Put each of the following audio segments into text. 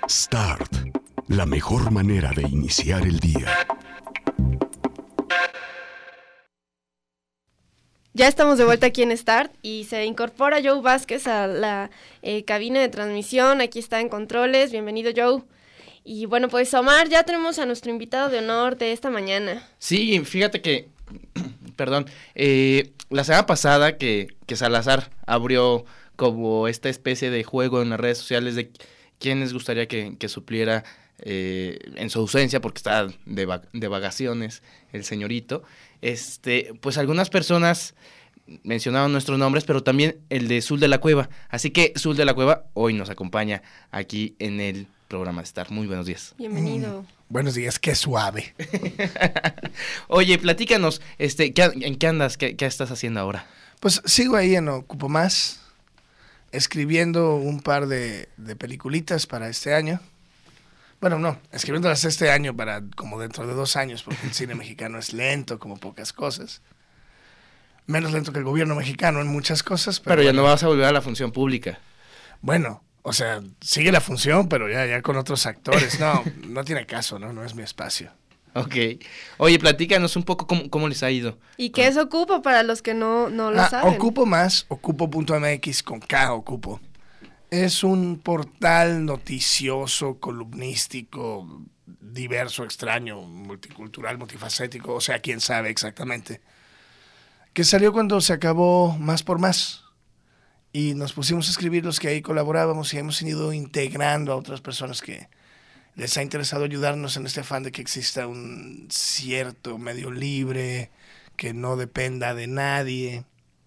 Start, la mejor manera de iniciar el día. Ya estamos de vuelta aquí en Start y se incorpora Joe Vázquez a la cabina de transmisión. Aquí está en controles. Bienvenido, Joe. Y bueno, pues Omar, ya tenemos a nuestro invitado de honor de esta mañana. Sí, fíjate que, perdón, la semana pasada que Salazar abrió como esta especie de juego en las redes sociales de quién les gustaría que supliera en su ausencia, porque está de vacaciones el señorito, pues algunas personas mencionaron nuestros nombres, pero también el de Zul de la Cueva. Así que Zul de la Cueva hoy nos acompaña aquí en el programa de Star. Muy buenos días. Bienvenido. Buenos días, qué suave. Oye, platícanos, ¿en qué andas? ¿Qué estás haciendo ahora? Pues sigo ahí en Ocupo Más, escribiendo un par de peliculitas para este año. Bueno, no, escribiéndolas este año para como dentro de 2 años, porque el cine mexicano es lento como pocas cosas. Menos lento que el gobierno mexicano en muchas cosas. Pero ya no vas a volver a la función pública. Bueno, o sea, sigue la función, pero ya con otros actores. No tiene caso, ¿no? No es mi espacio. Ok. Oye, platícanos un poco cómo les ha ido. ¿Y qué es Ocupo para los que no lo saben? Ocupo Más, ocupo.mx con K, Ocupo. Es un portal noticioso, columnístico, diverso, extraño, multicultural, multifacético, o sea, quién sabe exactamente. Que salió cuando se acabó Más por Más. Y nos pusimos a escribir los que ahí colaborábamos y hemos ido integrando a otras personas que les ha interesado ayudarnos en este afán de que exista un cierto medio libre, que no dependa de nadie.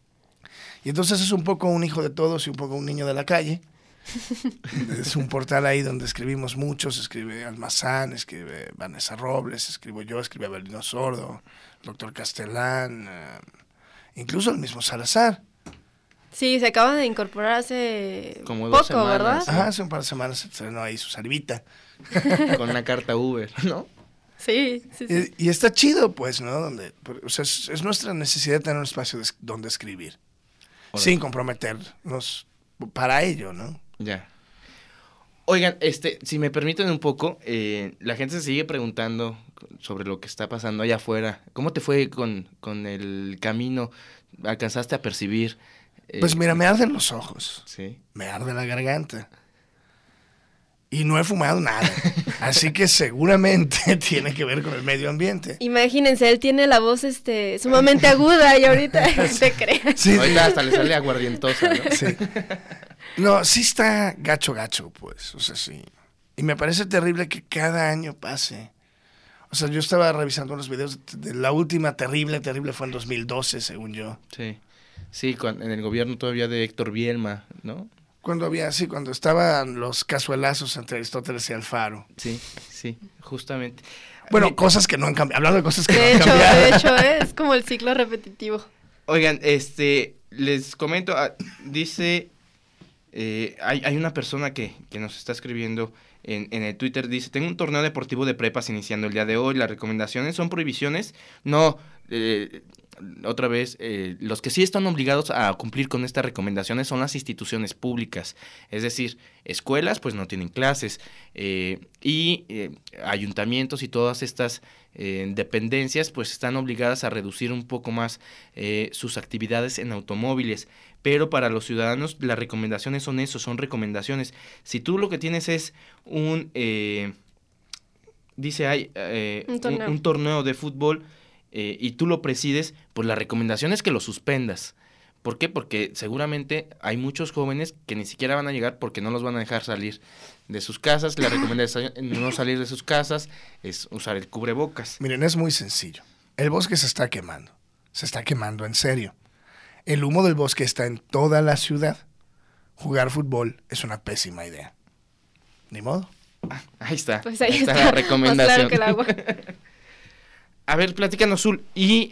Y entonces es un poco un hijo de todos y un poco un niño de la calle. Es un portal ahí donde escribimos muchos, escribe Almazán, escribe Vanessa Robles, escribo yo, escribe Abelino Sordo, Doctor Castellán, incluso el mismo Salazar. Sí, se acaba de incorporar hace como poco, 2 semanas, ¿verdad? Ajá, hace un par de semanas se estrenó ahí su salivita. Con una carta Uber, ¿no? Sí. Y está chido, pues, ¿no? O sea, es nuestra necesidad de tener un espacio donde escribir, sin comprometernos para ello, ¿no? Ya. Oigan, si me permiten un poco, la gente se sigue preguntando sobre lo que está pasando allá afuera. ¿Cómo te fue con el camino? ¿Alcanzaste a percibir? Pues mira, me arden los ojos. Sí. Me arde la garganta. Y no he fumado nada. Así que seguramente tiene que ver con el medio ambiente. Imagínense, él tiene la voz sumamente aguda y ahorita se cree. Sí, ahorita hasta le sale aguardientosa, ¿no? Sí. No, sí está gacho, pues. O sea, sí. Y me parece terrible que cada año pase. O sea, yo estaba revisando los videos de la última terrible fue en 2012, según yo. Sí, en el gobierno todavía de Héctor Bielma, ¿no? Cuando estaban los cazuelazos entre Aristóteles y Alfaro. Sí, justamente. Bueno, cosas que no han cambiado. Hablando de cosas que no han cambiado. De hecho, es como el ciclo repetitivo. Oigan, les comento, dice, hay una persona que nos está escribiendo en el Twitter, dice, tengo un torneo deportivo de prepas iniciando el día de hoy, las recomendaciones son prohibiciones, no, otra vez, los que sí están obligados a cumplir con estas recomendaciones son las instituciones públicas, es decir, escuelas pues no tienen clases, y ayuntamientos y todas estas dependencias pues están obligadas a reducir un poco más sus actividades en automóviles, pero para los ciudadanos las recomendaciones son eso, son recomendaciones. Si tú lo que tienes es dice hay un torneo de fútbol y tú lo presides, pues la recomendación es que lo suspendas. ¿Por qué? Porque seguramente hay muchos jóvenes que ni siquiera van a llegar porque no los van a dejar salir de sus casas. La recomendación es no salir de sus casas, es usar el cubrebocas. Miren, es muy sencillo. El bosque se está quemando en serio. El humo del bosque está en toda la ciudad. Jugar fútbol es una pésima idea. Ni modo. Ahí está. Pues ahí está la recomendación. Más claro que el agua. A ver, platícanos, Zul. Y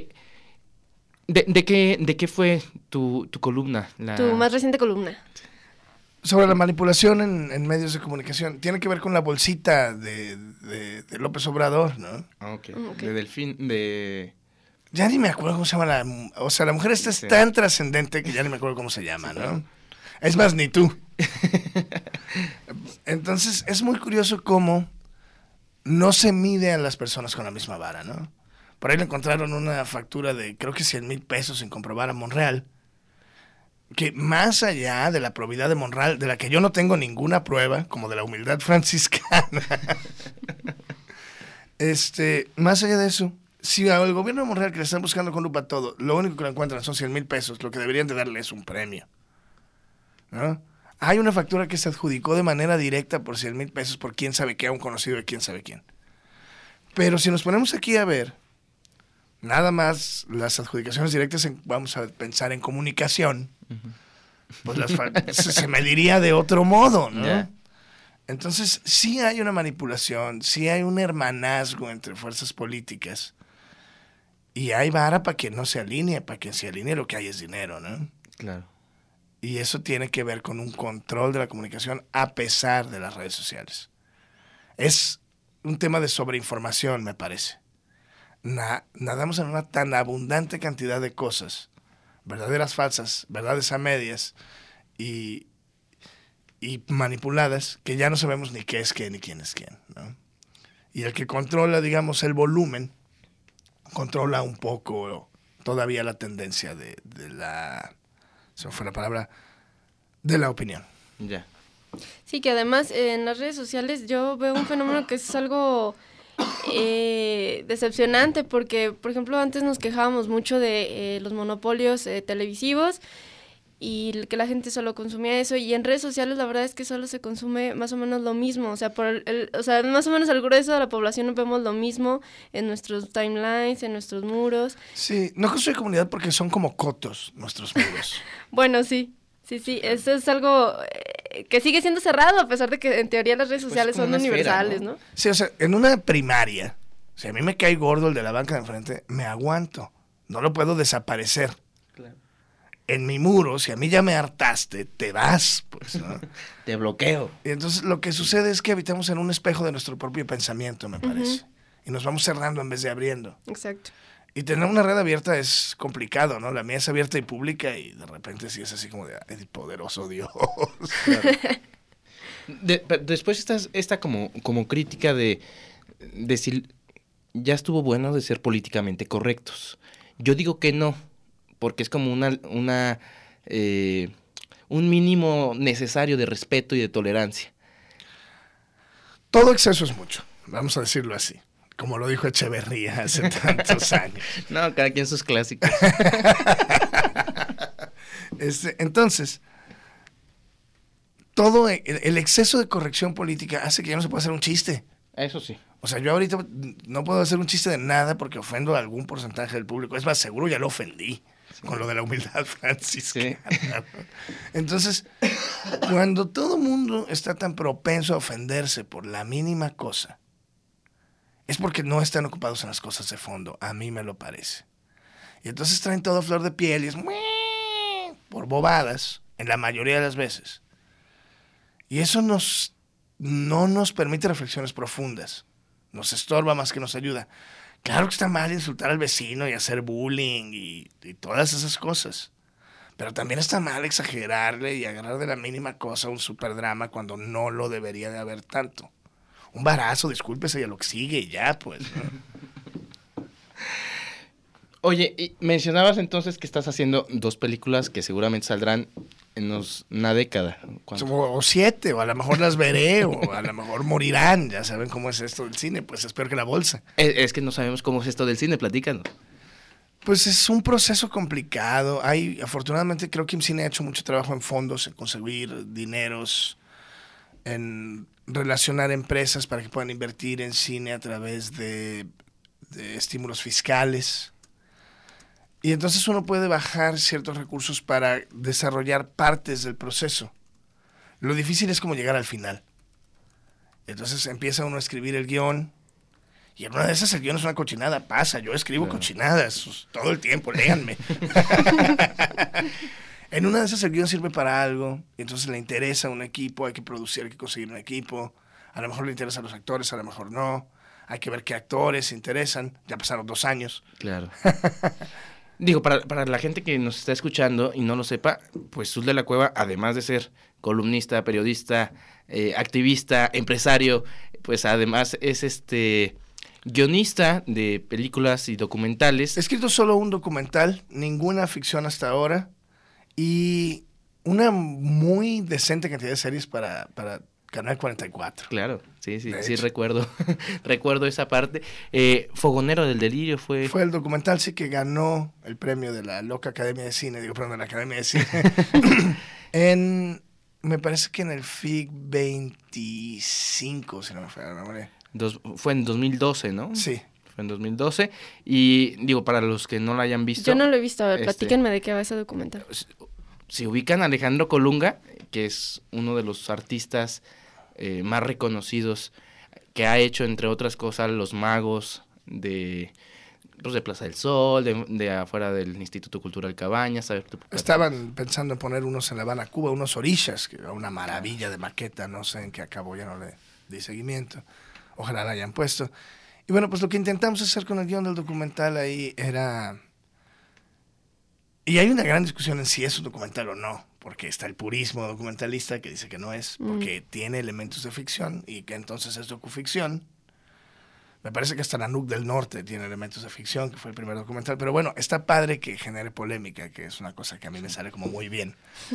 ¿de qué fue tu columna? Tu más reciente columna. Sobre la manipulación en medios de comunicación. Tiene que ver con la bolsita de López Obrador, ¿no? Ah, ok. De Delfín, de... Ya ni me acuerdo cómo se llama la mujer esta es tan trascendente que ya ni me acuerdo cómo se llama, ¿no? Es más, ni tú. Entonces, es muy curioso cómo no se mide a las personas con la misma vara, ¿no? Por ahí le encontraron una factura de, creo que 100,000 pesos sin comprobar a Monreal, que más allá de la probidad de Monreal, de la que yo no tengo ninguna prueba, como de la humildad franciscana, más allá de eso, si al gobierno de Monreal, que le están buscando con lupa todo, lo único que lo encuentran son 100,000 pesos, lo que deberían de darle es un premio, ¿no? Hay una factura que se adjudicó de manera directa por 100,000 pesos por quién sabe qué, a un conocido de quién sabe quién. Pero si nos ponemos aquí a ver, nada más las adjudicaciones directas, vamos a pensar en comunicación, pues se mediría de otro modo, ¿no? Yeah. Entonces, sí hay una manipulación, sí hay un hermanazgo entre fuerzas políticas, y hay vara para quien no se alinee, para quien se alinee lo que hay es dinero, ¿no? Claro. Y eso tiene que ver con un control de la comunicación a pesar de las redes sociales. Es un tema de sobreinformación, me parece. Nadamos en una tan abundante cantidad de cosas, verdaderas, falsas, verdades a medias y manipuladas, que ya no sabemos ni qué es qué ni quién es quién, ¿no? Y el que controla, digamos, el volumen, controla un poco todavía la tendencia de la... se me fue la palabra, de la opinión. Ya. Sí, que además en las redes sociales yo veo un fenómeno que es algo decepcionante, porque, por ejemplo, antes nos quejábamos mucho de los monopolios televisivos y que la gente solo consumía eso, y en redes sociales la verdad es que solo se consume más o menos lo mismo, o sea, más o menos el grueso de la población vemos lo mismo en nuestros timelines, en nuestros muros. Sí, no construye comunidad porque son como cotos nuestros muros. Bueno, sí, eso es algo que sigue siendo cerrado, a pesar de que en teoría las redes sociales como son una esfera, universales, ¿no? ¿no? Sí, o sea, en una primaria, si a mí me cae gordo el de la banca de enfrente, me aguanto, no lo puedo desaparecer. Claro. En mi muro, si a mí ya me hartaste, te vas, pues, ¿no? Te bloqueo. Y entonces lo que sucede es que habitamos en un espejo de nuestro propio pensamiento, me parece. Y nos vamos cerrando en vez de abriendo. Exacto. Y tener una red abierta es complicado, ¿no? La mía es abierta y pública y de repente sí es así como de, ¡ay, poderoso Dios! Claro. Después esta como crítica de decir, ya estuvo bueno de ser políticamente correctos. Yo digo que no, porque es como un mínimo necesario de respeto y de tolerancia. Todo exceso es mucho, vamos a decirlo así. Como lo dijo Echeverría hace tantos años. No, cada quien sus clásicos. Entonces, todo el exceso de corrección política hace que ya no se pueda hacer un chiste. Eso sí. O sea, yo ahorita no puedo hacer un chiste de nada porque ofendo a algún porcentaje del público. Es más, seguro ya lo ofendí con lo de la humildad franciscana. Sí. Entonces, cuando todo mundo está tan propenso a ofenderse por la mínima cosa, es porque no están ocupados en las cosas de fondo. A mí me lo parece. Y entonces traen todo a flor de piel y es por bobadas, en la mayoría de las veces. Y eso no nos permite reflexiones profundas. Nos estorba más que nos ayuda. Claro que está mal insultar al vecino y hacer bullying y todas esas cosas. Pero también está mal exagerarle y agarrar de la mínima cosa un superdrama cuando no lo debería de haber tanto. Un barazo, discúlpese, y a lo que sigue y ya, pues, ¿no? Oye, y mencionabas entonces que estás haciendo 2 películas que seguramente saldrán en una década. O 7, o a lo mejor las veré, o a lo mejor morirán. Ya saben cómo es esto del cine, pues es peor que la bolsa. Es que no sabemos cómo es esto del cine, platícanos. Pues es un proceso complicado. Afortunadamente creo que IMCINE ha hecho mucho trabajo en fondos, en conseguir dineros, en relacionar empresas para que puedan invertir en cine a través de estímulos fiscales. Y entonces uno puede bajar ciertos recursos para desarrollar partes del proceso. Lo difícil es como llegar al final. Entonces empieza uno a escribir el guión, y en una de esas el guión es una cochinada. Pasa, yo escribo cochinadas todo el tiempo, léanme. En una de esas el guión sirve para algo, y entonces le interesa a un equipo, hay que producir, hay que conseguir un equipo. A lo mejor le interesa a los actores, a lo mejor no. Hay que ver qué actores se interesan. Ya pasaron 2 años. Claro. Digo, para la gente que nos está escuchando y no lo sepa, pues Zul de la Cueva, además de ser columnista, periodista, activista, empresario, pues además es guionista de películas y documentales. He escrito solo un documental, ninguna ficción hasta ahora, y una muy decente cantidad de series para Canal 44. Claro, sí, recuerdo. Recuerdo esa parte. Fogonero del Delirio fue el documental, sí, que ganó el premio de la loca Academia de Cine, de la Academia de Cine. Me parece que en el FIC 25, si no me falla la memoria. Fue en 2012, ¿no? Sí. Fue en 2012. Y digo, para los que no lo hayan visto. Yo no lo he visto, a ver, platíquenme de qué va ese documental. Si ubican a Alejandro Colunga, que es uno de los artistas más reconocidos, que ha hecho, entre otras cosas, Los Magos de Plaza del Sol, de afuera del Instituto Cultural Cabañas. Estaban pensando en poner unos en La Habana, Cuba, unos orishas, que era una maravilla de maqueta, no sé en qué acabó, ya no le di seguimiento. Ojalá la hayan puesto. Y bueno, pues lo que intentamos hacer con el guión del documental ahí era... Y hay una gran discusión en si es un documental o no, porque está el purismo documentalista que dice que no es, porque tiene elementos de ficción y que entonces es docuficción. Me parece que hasta La Nuc del Norte tiene elementos de ficción, que fue el primer documental. Pero bueno, está padre que genere polémica, que es una cosa que a mí me sale como muy bien.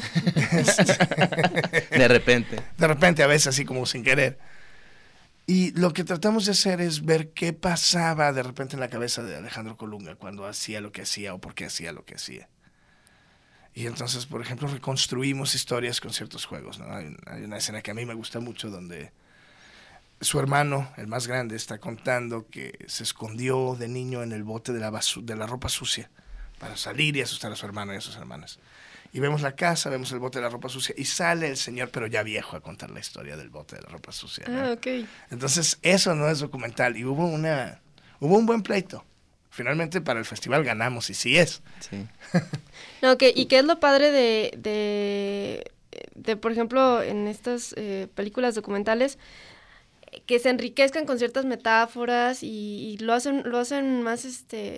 De repente. De repente, a veces así como sin querer. Y lo que tratamos de hacer es ver qué pasaba de repente en la cabeza de Alejandro Colunga cuando hacía lo que hacía o por qué hacía lo que hacía. Y entonces, por ejemplo, reconstruimos historias con ciertos juegos, ¿no? Hay una escena que a mí me gusta mucho donde su hermano, el más grande, está contando que se escondió de niño en el bote de la ropa sucia para salir y asustar a su hermano y a sus hermanas. Y vemos la casa, vemos el bote de la ropa sucia y sale el señor, pero ya viejo, a contar la historia del bote de la ropa sucia, ¿no? Ah, ok. Entonces, eso no es documental y hubo un buen pleito. Finalmente para el festival ganamos y sí es. Sí. No, ¿y qué es lo padre de por ejemplo, en estas películas documentales, que se enriquezcan con ciertas metáforas y lo hacen más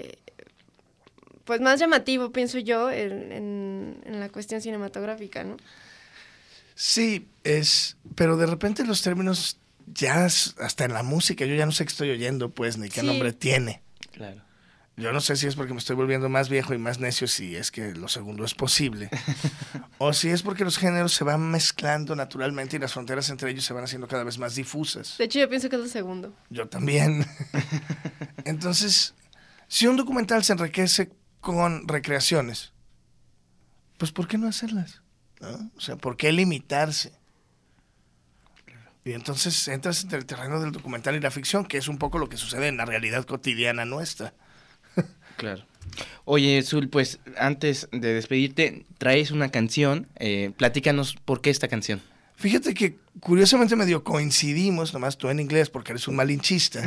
pues más llamativo, pienso yo, en la cuestión cinematográfica, ¿no? Sí, pero de repente los términos ya hasta en la música yo ya no sé qué estoy oyendo, pues, ni qué nombre tiene. Claro. Yo no sé si es porque me estoy volviendo más viejo y más necio, si es que lo segundo es posible, o si es porque los géneros se van mezclando naturalmente y las fronteras entre ellos se van haciendo cada vez más difusas. De hecho, yo pienso que es lo segundo. Yo también. Entonces, si un documental se enriquece con recreaciones, pues ¿por qué no hacerlas? ¿No? O sea, ¿por qué limitarse? Y entonces entras entre el terreno del documental y la ficción, que es un poco lo que sucede en la realidad cotidiana nuestra. Claro. Oye, Zul, pues antes de despedirte, traes una canción. Platícanos por qué esta canción. Fíjate que curiosamente medio coincidimos, nomás tú en inglés porque eres un malinchista.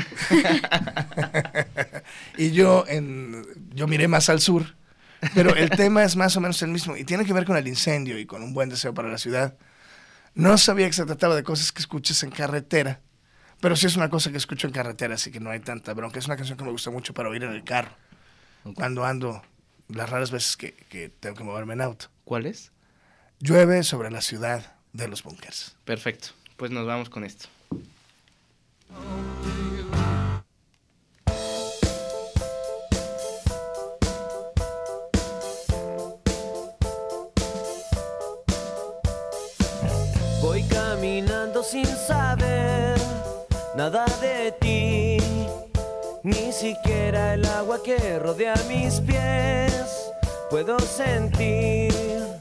Y yo miré más al sur. Pero el tema es más o menos el mismo y tiene que ver con el incendio y con un buen deseo para la ciudad. No sabía que se trataba de cosas que escuches en carretera, pero sí es una cosa que escucho en carretera, así que no hay tanta bronca. Es una canción que me gusta mucho para oír en el carro, cuando ando, las raras veces que tengo que moverme en auto. ¿Cuál es? Llueve sobre la ciudad de los búnkers. Perfecto, pues nos vamos con esto. Voy caminando sin saber nada de ti, ni siquiera el agua que rodea mis pies puedo sentir.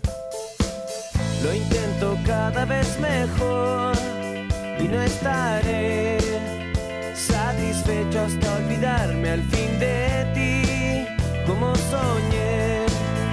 Lo intento cada vez mejor y no estaré satisfecho hasta olvidarme al fin de ti, como soñé.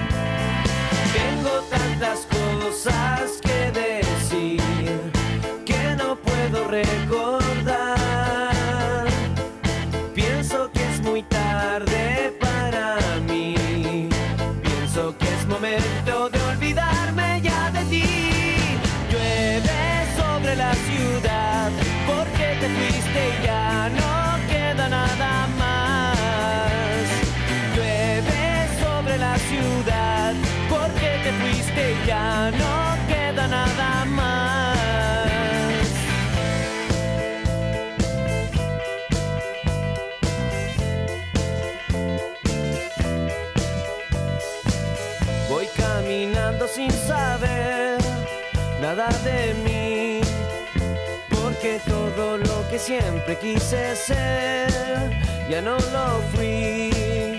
Tengo tantas cosas que decir que no puedo recordar. Pienso que es muy tarde para mí. Pienso que es momento de olvidarme ya de ti. Llueve sobre la ciudad porque te fuiste y ya no queda nada más. Llueve sobre la sin saber nada de mí, porque todo lo que siempre quise ser ya no lo fui.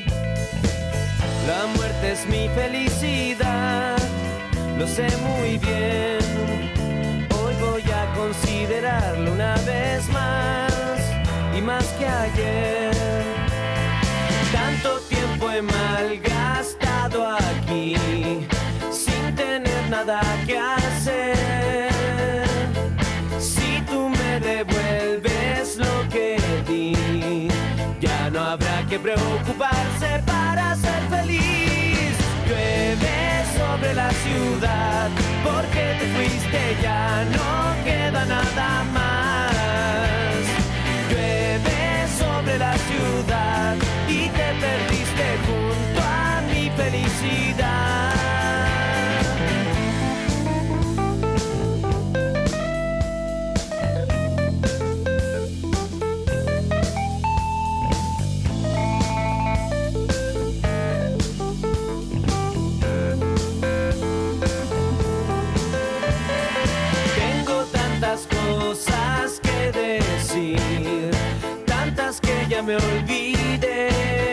La muerte es mi felicidad, lo sé muy bien. Hoy voy a considerarlo una vez más, y más que ayer. Tanto tiempo he malgastado aquí, sin tener nada que hacer. Si tú me devuelves lo que di, ya no habrá que preocuparse para ser feliz. Llueve sobre la ciudad, porque te fuiste, ya no queda nada más. Llueve sobre la ciudad y te perdiste junto a mi felicidad. Cosas que decir, tantas que ya me olvidé.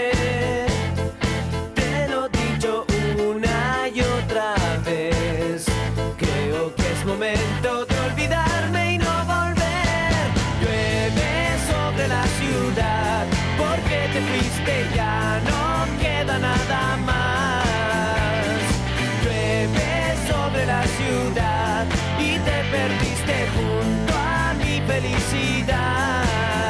Te lo he dicho una y otra vez, creo que es momento de olvidarme y no volver. Llueve sobre la ciudad, porque te fuiste, ya no queda nada más. Llueve sobre la ciudad y te perdiste junto a mi felicidad.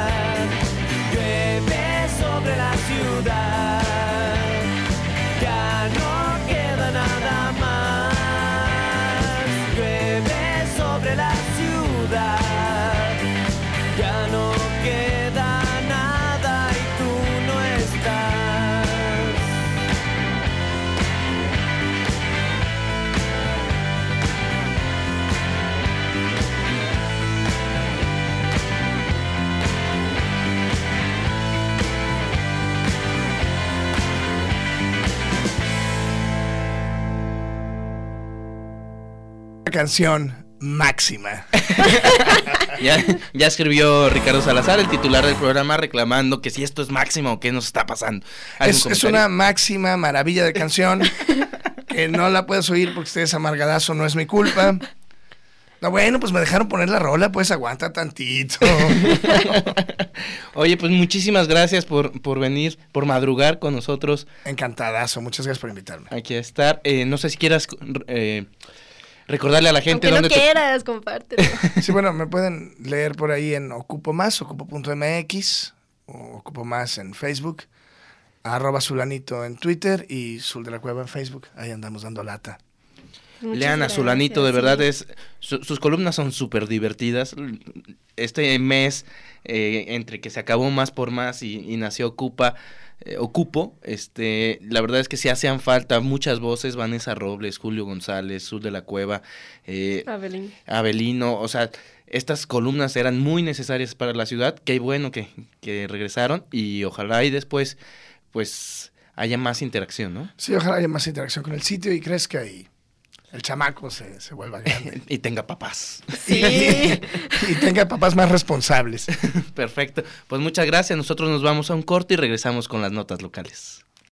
Llueve sobre la ciudad, ya no queda nada más. Llueve sobre la ciudad, ya no queda nada y tú no estás. Canción máxima. Ya escribió Ricardo Salazar, el titular del programa, reclamando que si esto es máximo, ¿qué nos está pasando? Es una máxima maravilla de canción que no la puedes oír porque estés amargadazo, no es mi culpa. No, bueno, pues me dejaron poner la rola, pues aguanta tantito. Oye, pues muchísimas gracias por venir, por madrugar con nosotros. Encantadazo, muchas gracias por invitarme. Aquí a estar. No sé si quieras recordarle a la gente aunque no quieras, compártelo. Sí, bueno, me pueden leer por ahí en Ocupo Más, ocupo.mx, o Ocupo Más en Facebook, @Zulanito en Twitter y Zul de la Cueva en Facebook. Ahí andamos dando lata. Lean a Zulanito, de verdad, sus columnas son súper divertidas. Este mes, entre que se acabó Más por Más y nació Ocupo, la verdad es que sí hacían falta muchas voces, Vanessa Robles, Julio González, Zul de la Cueva, Abelino, o sea, estas columnas eran muy necesarias para la ciudad, qué bueno que regresaron y ojalá y después, pues, haya más interacción, ¿no? Sí, ojalá haya más interacción con el sitio y crezca y el chamaco se vuelva grande. Y tenga papás. Sí. Y tenga papás más responsables. Perfecto. Pues muchas gracias. Nosotros nos vamos a un corte y regresamos con las notas locales.